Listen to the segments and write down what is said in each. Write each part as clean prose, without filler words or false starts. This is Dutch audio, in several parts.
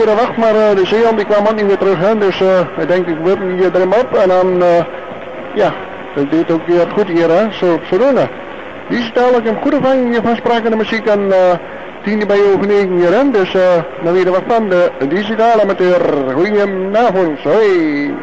Wacht maar, de Zeeland die kwam ook niet weer terug, hè? Dus ik denk ik word hier erin op en dan, ja, dat deed ook weer goed hier, hè? Zo doen we. Digitaal, ik heb goede vang van sprakende muziek en 10 bij over 9 hier, hè? Dus dan weer wat van de digitale amateur. Goedenavond, hoi!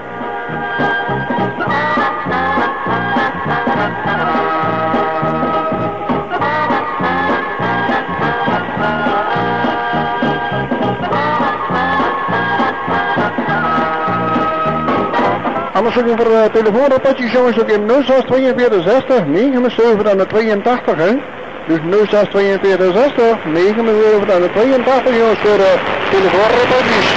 Anders ook over telefoonrapportjes jongens ook in 06 42 60 79 aan de 82 hè. Dus 06 42 60 79 aan de 82 jongens voor telefoonrapportjes.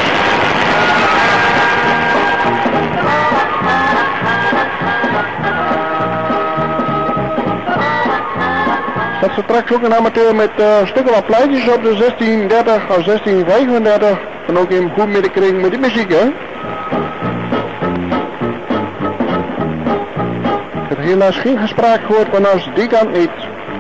Dat ze straks ook een amateur met stukken wat plaatjes op de 1630 of 1635 en ook in goed middenkring met die muziek hè. Ik heb helaas geen gespraak gehoord vanaf die kant niet.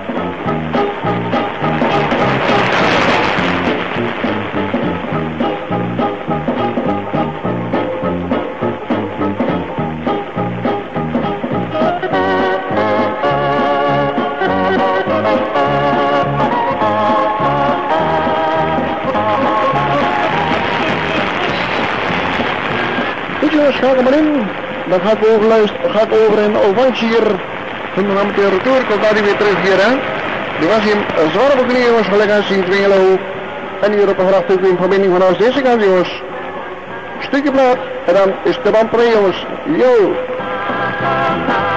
Goed jongens, ga maar in. Dan ga ik over in Ovantie hier. Van de amateur retour, komt daar weer terug hier hè. Die was in Zwarvelknie jongens, gelijk aan zien Twingelo. En hier op een gracht ook in verbinding vanuit deze kant jongens. Stukje plaat en dan is de band pre jongens. Yo!